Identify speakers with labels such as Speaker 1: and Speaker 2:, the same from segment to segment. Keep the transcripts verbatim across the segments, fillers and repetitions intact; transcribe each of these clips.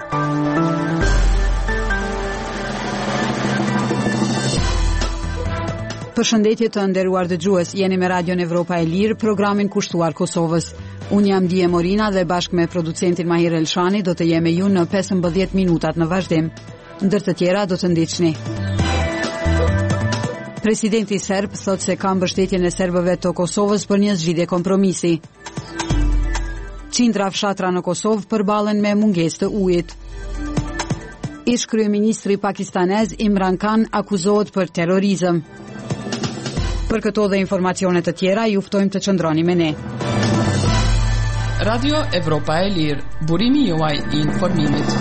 Speaker 1: Përshëndetje të nderuar dëgjues, jeni me Radion Evropa e Lirë, programin kushtuar Kosovës. Unë jam Dije Morina dhe bashkë me producentin Mahir Elshani do të jemi ju në pesëmbëdhjetë minutat në vazhdim. Ndër të tjera do të ndiqni. Presidenti serb thot se ka mbështetjen e serbëve të Kosovës për një zgjidhje kompromisi. Qindra fshatra në Kosovë përballen me mungesë të ujit. Ish kryeministri pakistanez Imran Khan akuzohet për terrorizëm. Për këto dhe informacione të tjera, ju ftojmë të qëndroni me ne.
Speaker 2: Radio Evropa e Lirë, burimi juaj i informimit.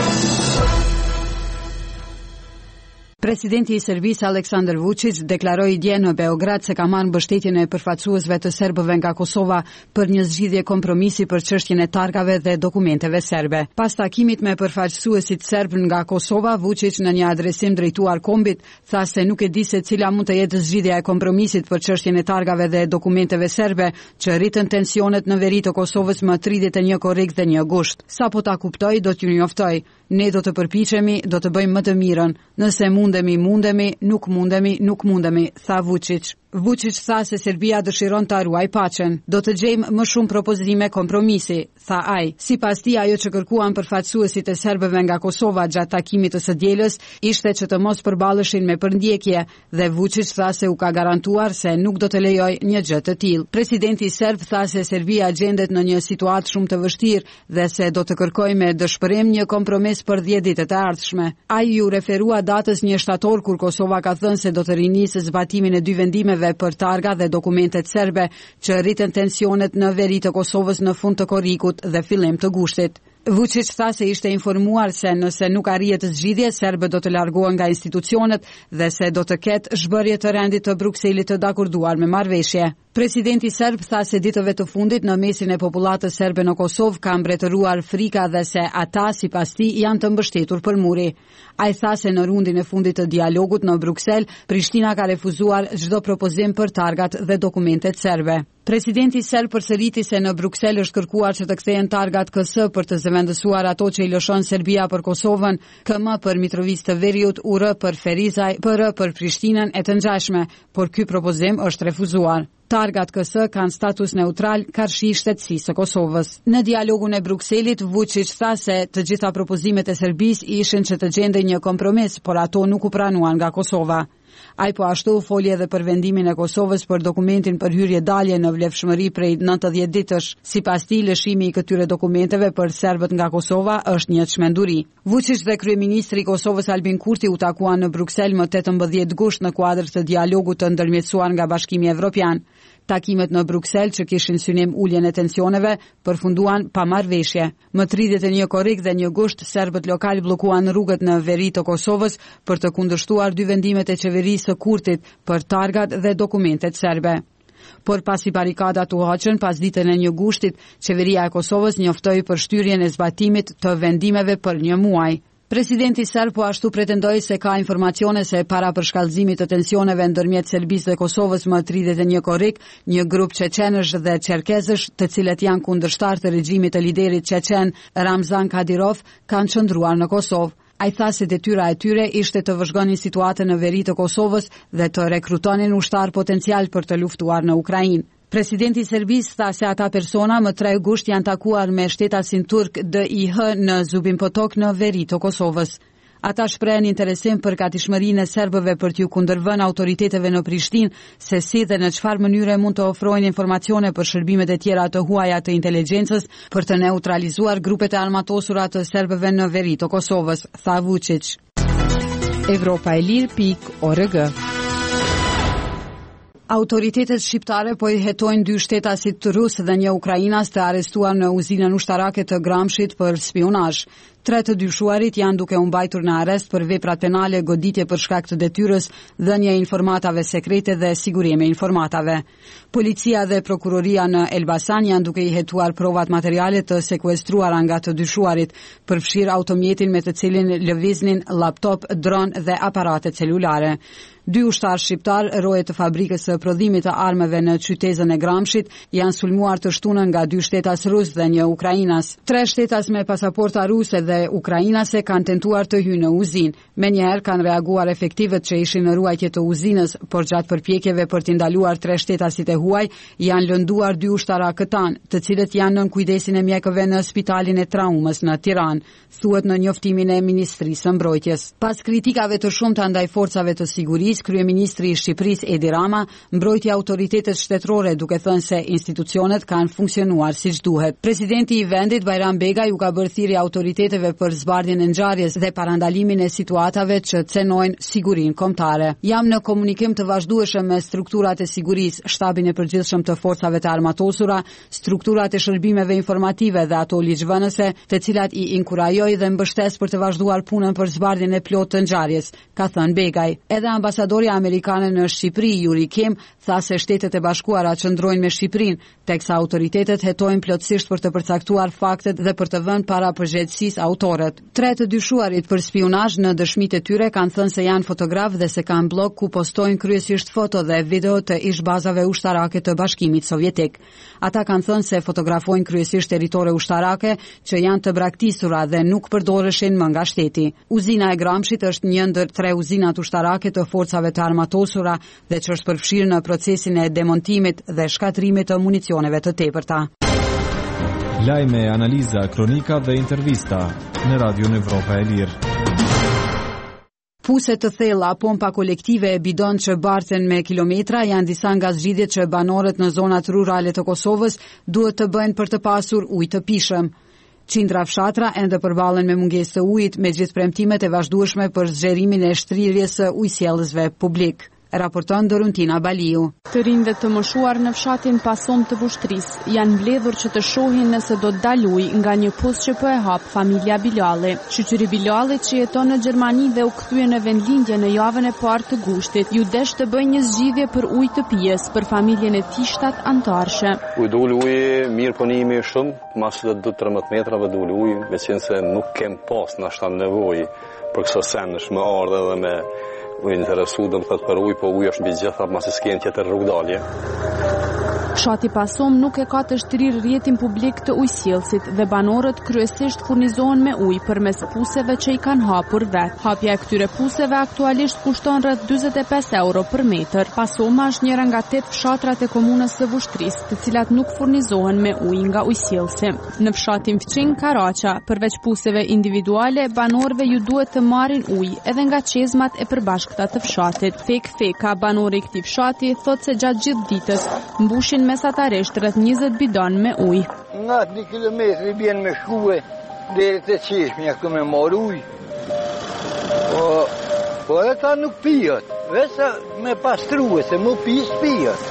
Speaker 1: Presidenti i Serbisë Aleksandar Vučić deklaroi dje në Beograd se ka marrë mbështetjen e përfaqësuesve të serbëve nga Kosova për një zgjidhje kompromisi për çështjen e targave dhe dokumenteve serbe. Pas takimit me përfaqësuesit serb nga Kosova, Vučić në një adresim drejtuar kombit tha se nuk e di se cila mund të jetë zgjidhja e kompromisit për çështjen e targave dhe dokumenteve serbe, që rritën tensionet në veri të Kosovës më tridhjetë e një korrik dhe një gusht. Sapo ta kuptoj, do t'ju njoftoj. Ne do të përpiqemi, do të bëjmë më të mirën. Nëse mundemi, mundemi, nuk mundemi, nuk mundemi, tha Vučić. Vučić tha se Serbia dëshiron ta ruaj paqen. Do të gjejmë më shumë propozime kompromisi, tha ai. Sipas tij, ajo që kërkuan përfaqësuesit e serbëve nga Kosova gjatë takimit të së dielës ishte që të mos përballeshin me përndjekje dhe Vučić tha se u ka garantuar se nuk do të lejojë një gjë të tillë. Presidenti serb tha se Serbia gjendet në një situatë shumë të vështirë dhe se do të kërkojë me dëshpërim një kompromis për dhjetë ditët e ardhshme. Ai ju referua datës një shtator kur Kosova ka thënë se do të rinisë zbatimin e dy vendimeve për targa dhe dokumentet serbe që rritën tensionet në veri të Kosovës në fund të korrikut dhe fillim të gushtit. Vučić tha se ishte informuar se nëse nuk arrihet zgjidhje, serbët do të largohen nga institucionet dhe se do të ketë zhbërje të rendit të Brukselit të dakorduar me marrëveshje. Presidenti serb tha se ditëve të fundit në mesin e popullatës serbe në Kosovë ka mbretëruar frika dhe se ata, sipas tij, janë të mbështetur për muri. Ai tha se në rundin e fundit të dialogut në Bruksel, Prishtina ka refuzuar çdo propozim për targat dhe dokumentet serbe. Presidenti serb përsëriti se në Bruksel është kërkuar që të kthehen targat K S për të zëvendësuar ato që i lëshon Serbia për Kosovën, K M për Mitrovic të Veriut, U R për Ferizaj, P R për Prishtinën e të ngjashme, por ky propozim është refuzuar. Targat K S kanë status neutral karshi shtetësisë së Kosovës. Në dialogun e Brukselit, Vučić tha se të gjitha propozimet e Serbisë ishin që të gjendej një kompromis, por ato nuk u pranuan nga Kosova. Ai po ashtu foli edhe për vendimin e Kosovës për dokumentin për hyrje dalje në vlefshmëri prej nëntëdhjetë ditësh. Sipas tij, lëshimi i këtyre dokumenteve për serbët nga Kosova është një çmenduri. Vučić dhe kryeministri i Kosovës Albin Kurti u takuan në Bruksel më tetëmbëdhjetë gusht në kuadër të dialogut të ndërmjetësuar nga Bashkimi Evropian. Takimet në Bruksel që kishin synim uljen e tensioneve përfunduan pa marrëveshje. Më tridhjetë e një korrik dhe një gusht, serbët lokal bllokuan rrugët në veri të Kosovës për të kundërshtuar dy vendimet e qeverisë së Kurtit për targat dhe dokumentet serbe. Por pasi barikadat u hoqën pas ditën e një gushtit, qeveria e Kosovës njoftoi për shtyrjen e zbatimit të vendimeve për një muaj. Presidenti serb po ashtu pretendoi se ka informacione se para përshkallëzimit të tensioneve ndërmjet Serbisë dhe Kosovës më tridhjetë e një korrik, një grup çeçenësh dhe çerkezësh, të cilët janë kundërshtar të regjimit të liderit çeçen Ramzan Kadyrov, kanë qëndruar në Kosovë. Ai tha se detyra e tyre ishte të vëzhgonin situatën në veri të Kosovës dhe të rekrutonin ushtar potencial për të luftuar në Ukrainë. Presidenti i Serbisë tha se ata persona më tre gusht janë takuar me shtetasin turk D I H në Zubin Potok në veri të Kosovës. Ata shprehen interesim për gatishmërinë e serbëve për t'ju kundërvënë autoriteteve në Prishtinë se si dhe në çfarë mënyre mund të ofrojnë informacione për shërbimet e tjera të huaja të inteligjencës për të neutralizuar grupet e armatosura të serbëve në veri të Kosovës, tha Vučić.
Speaker 3: Evropa e Lirë pikë org.
Speaker 1: Autoritetet shqiptare po i hetojnë dy shtetasit rus dhe një ukrainas të arrestuar në uzinën ushtarake të Gramshit për spionazh. Tre të dyshuarit janë duke u mbajtur në arrest për veprat penale, goditje për shkak të detyrës, dhënie e informatave sekrete dhe sigurime informatave. Policia dhe prokuroria në Elbasan janë duke i hetuar provat materiale të sekuestruara nga të dyshuarit, përfshirë automjetin me të cilin lëviznin laptop, dron dhe aparate celulare. Dy ushtar shqiptar, roje të fabrikës së prodhimit të armëve në qytetin e Gramshit, janë sulmuar të shtunën nga dy shtetas rus dhe një ukrainas. Tre shtetas me pasaporta ruse dhe dhe ukrainase kanë tentuar të hyjnë në uzinë. Menjëherë kanë reaguar efektivët që ishin në ruajtje të uzinës, por gjatë përpjekjeve për t'i ndaluar tre shtetasit e huaj, janë lënduar dy ushtarakë tanë, të cilët janë nën kujdesin e mjekëve në spitalin e traumës në Tiranë, thuhet në njoftimin e Ministrisë së Mbrojtjes. Pas kritikave të shumta ndaj forcave të sigurisë, kryeministri i Shqipërisë Edi Rama mbrojti autoritetet shtetërore duke thënë se institucionet kanë funksionuar siç duhet. Presidenti i vendit Bajram Begaj u ka bërë thirrje autoriteteve për zbardhjen e ngjarjes dhe parandalimin e situatave që cenojnë sigurinë kombëtare. Jam në komunikim të vazhdueshëm me strukturat e sigurisë, shtabin e përgjithshëm të forcave të armatosura, strukturat e shërbimeve informative dhe ato ligjvënëse, të cilat i inkurajoj dhe mbështes për të vazhduar punën për zbardhjen e plotë të ngjarjes, ka thënë Begaj. Edhe ambasadorja amerikane në Shqipëri, Yuri Kim, tha se Shtetet e Bashkuara qëndrojnë me Shqipërinë, teksa autoritetet hetojnë plotësisht për të përcaktuar faktet dhe për të vënë para përgjegjësisë autorët. Tre të dyshuarit për spionazh në dëshmitë e tyre kanë thënë se janë fotograf dhe se kanë blog ku postojnë kryesisht foto dhe video të ish-bazave ushtarake të Bashkimit Sovjetik. Ata kanë thënë se fotografojnë kryesisht territore ushtarake që janë të braktisura dhe nuk përdoreshin më nga shteti. Uzina e Gramshit është një ndër tre uzinat ushtarake të forcave të armatosura dhe që është përfshirë në procesin e demontimit dhe shkatrimit të municioneve të tepërta.
Speaker 4: Lajme, analiza, kronika dhe intervista në Radio Evropa e Lirë.
Speaker 1: Puse të thella, pompa kolektive e bidon që barten me kilometra janë disa nga zgjidhjet që banorët në zonat rurale të Kosovës duhet të bëjnë për të pasur ujë të pishëm. Qindra fshatra ende përballen me mungesë të ujit, me gjithë premtimet e vazhdueshme për zgjerimin e shtrirjes së ujësjellësve publik. Raporton Doruntina Baliu.
Speaker 5: Të rinjve të moshuar në fshatin Pasom të Bushtrisë janë mbledhur që të shohin nëse do të dalë ujë nga një pus që po e hap familja Bilali. Shoqëri Bilali që jeton në Gjermani dhe u kthye në vendlindje në javën e parë të gushtit, ju desh të bëjë një zgjidhje për ujë të pijes për familjen e tij shtat antarëshe.
Speaker 6: U dul ujë mirë punimi shumë, mas të dy tridhjet metrave dul ujë, meqense nuk kem pas nashta nevojë për këso senësh me ardhe dhe me u interesu dhe më thëtë për ujë, po ujë është mbi gjitha, mas e s'ken tjetër rrugdalje.
Speaker 5: Fshati Pasom nuk e ka të shtrirë rrjetin publik të ujësjellësit dhe banorët kryesisht furnizohen me ujë përmes puseve që i kanë hapur vetë. Hapja e këtyre puseve aktualisht kushton rreth dyzet e pesë euro për metër. Pasoma është njëra nga tetë fshatrat e komunës së Bushtrisë, të cilat nuk furnizohen me ujë nga ujësjellësi. Në fshatin Fqin, Karaqa, përveç puseve individuale, banorëve ju duhet të marrin ujë edhe nga çezmat e përbashkëta të fshatit. Fek Feka, banori i këtij fshati, thotë se gjatë gjithë ditës mbushin mesatarisht rreth njëzet bidon me ujë.
Speaker 7: Nga një kilometri bjen me shkue deri te çeshmja këtu me marr ujë. Po, po e ta nuk pijet, vesa me pastrue se mu pis pijet.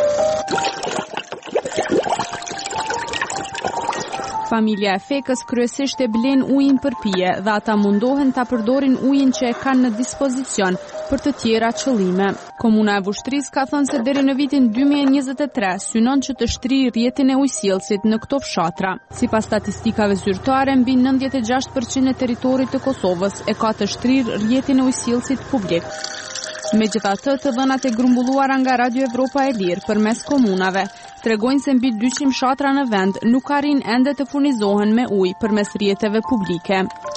Speaker 5: Familja e Fekës kryesisht e blen ujin për pije dhe ata mundohen ta përdorin ujin që e kanë në dispozicion për të tjera qëllime. Komuna e Bushtrisë ka thënë se deri në vitin dy mijë e njëzet e tre synon që të shtrijë rrjetin e ujësjellësit në këto fshatra. Sipas statistikave zyrtare, mbi nëntëdhjetë e gjashtë përqind e territorit të Kosovës e ka të shtrirë rrjetin e ujësjellësit publik. Megjithatë, të dhënat e grumbulluara nga Radio Evropa e Lirë përmes komunave tregojnë se mbi dyqind fshatra në vend nuk arrin ende të furnizohen me ujë përmes rrjeteve publike.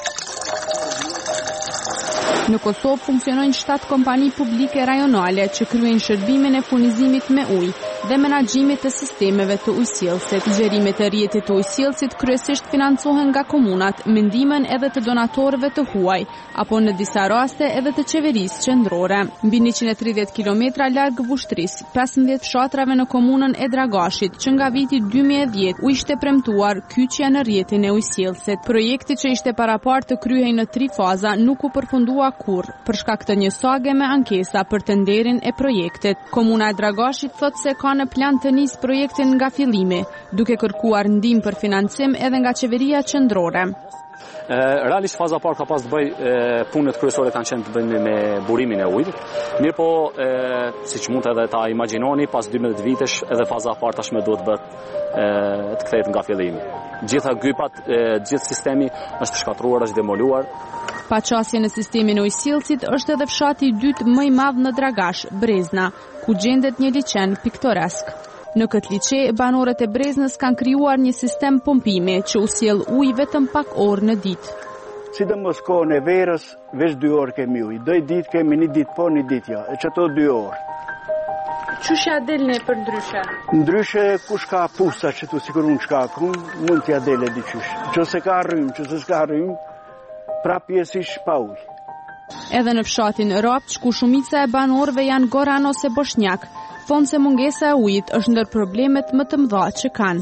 Speaker 5: Në Kosovë funksionojnë shtatë kompani publike rajonale që kryejnë shërbimin e furnizimit me ujë dhe menaxhimit të sistemeve të ujësjellësit. Zgjerimet e rrjetit të ujësjellësit kryesisht financohen nga komunat me ndihmën edhe të donatorëve të huaj, apo në disa raste edhe të qeverisë qendrore. Mbi njëqind e tridhjetë kilometra larg Bushtrisë, pesëmbëdhjetë fshatrave në komunën e Dragashit, që nga viti dy mijë e dhjetë u ishte premtuar kyçja në rrjetin e ujësjellësit. Projekti që ishte paraparë të kryhej në tri faza nuk u përfundua kur, për shkak të një sage me ankesa për tenderin e projektit. Komuna e Dragashit thotë se ka në plan të nisë projektin nga fillimi, duke kërkuar ndihmë për financim edhe nga qeveria qendrore.
Speaker 8: Realisht faza parë ka pas të bëj punët kryesore kanë qenë të bëjnë me burimin e ujit. Mirë po, siç mund edhe ta imagjinoni, pas dymbëdhjetë vitesh edhe faza e parë tashmë duhet bëhet të kthehet nga fillimi. Gjitha gypat, gjithë sistemi është shkatruar, është demoluar.
Speaker 5: Paqasje në sistemin e ujësjellësit është edhe fshati i dytë më i madh në Dragash, Brezna, ku gjendet një liçen piktoresk. Në këtë liçe, banorët e Breznës kanë krijuar një sistem pompimi që u sjell ujë vetëm pak orë në ditë.
Speaker 9: sidomos kohën e verës, veç dy orë kemi ujë. Doj ditë kemi një ditë po, një ditë ja, e që ato dy orë.
Speaker 5: Qysh ja delni për ndryshe?
Speaker 9: Ndryshe, kush ka pusa që tu sikur unë qka kun, mund t'ja dele diqysh. Që se ka rrym, që se s'ka rrym, pra pjesish pa ujë.
Speaker 5: Edhe në fshatin Rapt, ku shumica e banorëve janë goran ose boshnjak, thonë se mungesa e ujit është ndër problemet më të mëdha që kanë.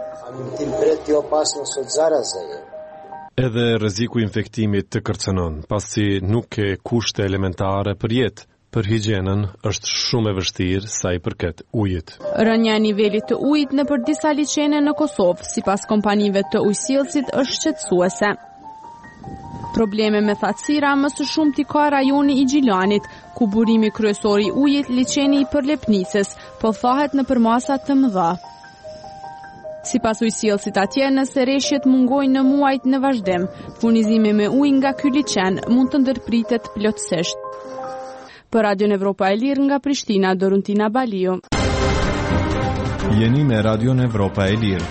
Speaker 10: Edhe rreziku i infektimit të kërcënon, pasi nuk ke kushte elementare për jetë. Për higjienën është shumë e vështirë sa i përket ujit.
Speaker 5: Rënja e nivelit të ujit në për disa liçene në Kosovë, sipas kompanive të ujësjellësit, është shqetësuese. Probleme me thatësira më së shumti ka rajoni i Gjilanit, ku burimi kryesor i ujit liçeni i Përlepnisës, po thahet në përmasa të mëdha. Sipas ujësjellësit atje, nëse reshjet mungojnë në muajt në vazhdim, furnizimi me ujë nga ky liçen mund të ndërpritet plotësisht. Për Radio Evropa e Lirë nga Prishtina, Doruntina Baliu.
Speaker 4: Jeni me Radio Evropa e Lirë.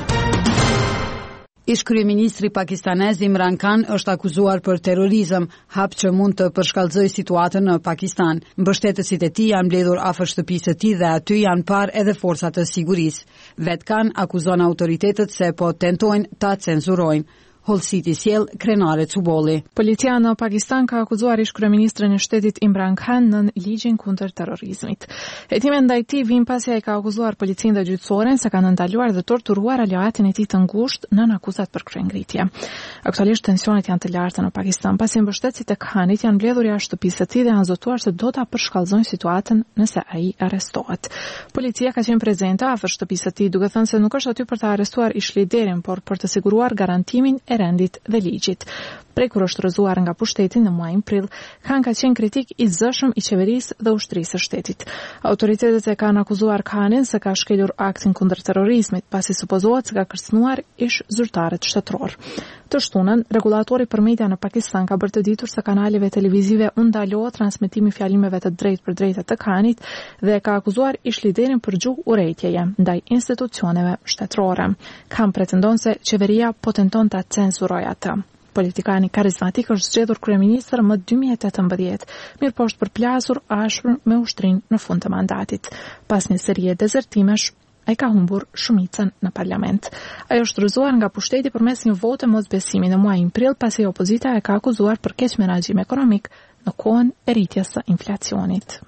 Speaker 1: Ish kryeministri pakistanez Imran Khan është akuzuar për terrorizëm, hap që mund të përshkallëzojë situatën në Pakistan. Mbështetësit e tij janë mbledhur afër shtëpisë së tij dhe aty janë parë edhe forcat të sigurisë. Vet Khan akuzon autoritetet se po tentojnë ta cenzurojnë. Hull City sjell Krenare Çubolli.
Speaker 11: Policia në Pakistan ka akuzuar ish kryeministrin e shtetit Imran Khan në ligjin kundër terrorizmit. Hetimet ndaj tij vijnë pasi ai ka akuzuar policinë dhe gjyqësoren se kanë ndaluar dhe torturuar aleatin e tij të ngushtë nën akuzat për kryengritje. Aktualisht tensionet janë të larta në Pakistan pasi mbështetësit e Khanit janë mbledhur jashtë shtëpisë së tij dhe janë zotuar se do ta përshkallëzojnë situatën nëse ai arrestohet. Policia ka qenë prezente afër shtëpisë së tij duke thënë se nuk është aty për të arrestuar ish liderin, por për të siguruar garantimin e rendit dhe ligjit. Prej kur është rrëzuar nga pushteti në muajin prill, Khan ka qenë kritik i zëshëm i qeverisë dhe ushtrisë së shtetit. Autoritetet e kanë akuzuar Khanin se ka shkelur aktin kundër terrorizmit, pasi supozohet se ka kërcënuar ish zyrtarët shtetëror. Të shtunën, regulatori për media në Pakistan ka bërë të ditur se kanaleve televizive u ndalohet transmetimi fjalimeve të drejtë për drejtë të Khanit dhe ka akuzuar ish liderin për gjuhë urrejtjeje ndaj institucioneve shtetërore. Khan pretendon se qeveria po tenton ta cenzurojë atë. Politikani karizmatik është zgjedhur kryeministër më dy mijë e tetëmbëdhjetë, mirë po është përplasur ashpër me ushtrinë në fund të mandatit. Pas një serie dezertimesh, ai ka humbur shumicën në parlament. Ai është rrëzuar nga pushteti përmes një vote mosbesimi në muajin prill, pasi opozita e ka akuzuar për keq menaxhim ekonomik në kohën e rritjes së inflacionit.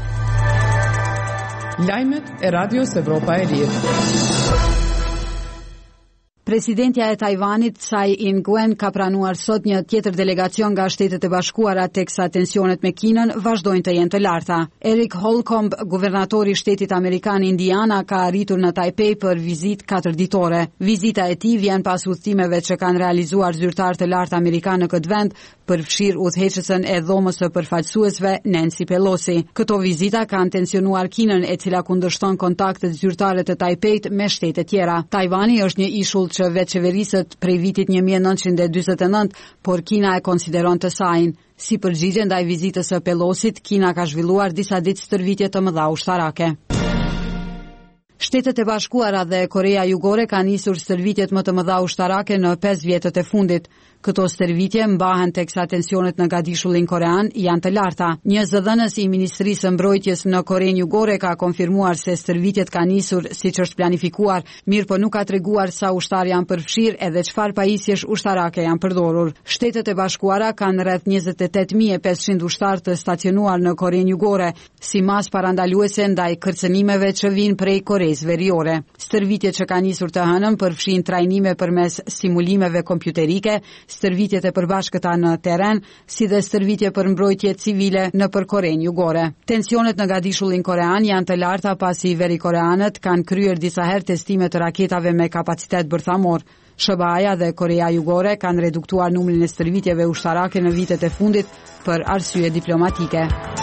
Speaker 2: Lajmet e Radios Evropa e Lirë.
Speaker 1: Presidentja e Tajvanit, Tsai Ing-wen, ka pranuar sot një tjetër delegacion nga Shtetet e Bashkuara, teksa tensionet me Kinën vazhdojnë të jenë të larta. Eric Holcomb, guvernatori i shtetit amerikan Indiana, ka arritur në Taipei për vizitë katërditore. Vizita e tij vjen pas udhëtimeve që kanë realizuar zyrtarë të lartë amerikanë në këtë vend, përfshirë udhëheqësën e dhomës së përfaqësuesve Nancy Pelosi. Këto vizita kanë tensionuar Kinën, e cila kundërshton kontaktet zyrtare të Taipeit me shtete tjera. Tajvani është një ishull që vetë qeverisët prej vitit një mijë e nëntëqind e dyzet e nëntë, por Kina e konsideron të sajin. Si përgjigje ndaj vizitës së Pelosit, Kina ka zhvilluar disa ditë stërvitje të mëdha ushtarake. Shtetet e Bashkuara dhe Korea Jugore kanë nisur stërvitjet më të mëdha ushtarake në pesë vjetët e fundit. Këto stërvitje mbahen teksa tensionet në Gadishullin korean janë të larta. Një zëdhënës i Ministrisë së Mbrojtjes në Korenë Jugore ka konfirmuar se stërvitjet kanë nisur siç është planifikuar, mirë po nuk ka treguar sa ushtar janë përfshirë edhe çfarë pajisjesh ushtarake janë përdorur. Shtetet e Bashkuara kanë rreth njëzet e tetë mijë e pesëqind ushtar të stacionuar në Korenë Jugore, si mas parandaluese ndaj kërcënimeve që vijnë prej Koreas Veriore. Stërvitjet që kanë nisur të hënën përfshin trajnime përmes simulimeve kompjuterike, stërvitjet e përbashkëta në terren, si dhe stërvitje për mbrojtje civile në për Korenë Jugore. Tensionet në Gadishullin korean janë të larta pasi verikoreanët kanë kryer disa herë testime të raketave me kapacitet bërthamor. S B A-ja dhe Korea Jugore kanë reduktuar numrin e stërvitjeve ushtarake në vitet e fundit për arsye diplomatike.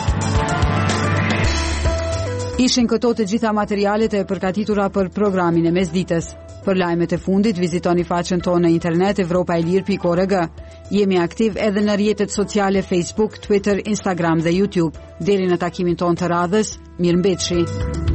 Speaker 1: Ishin këto të gjitha materialet e përgatitura për programin e mesditës. Për lajmet e fundit, vizitoni faqen tonë në internet evropa e lirë pikë org. Jemi aktiv edhe në rrjetet sociale Facebook, Twitter, Instagram dhe YouTube. Deri në takimin tonë të radhës, mirëmbëjtje.